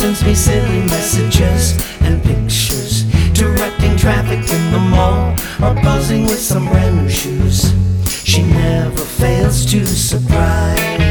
sends me silly messages and pictures, directing traffic in the mall or posing with some brand new shoes. She never fails to surprise.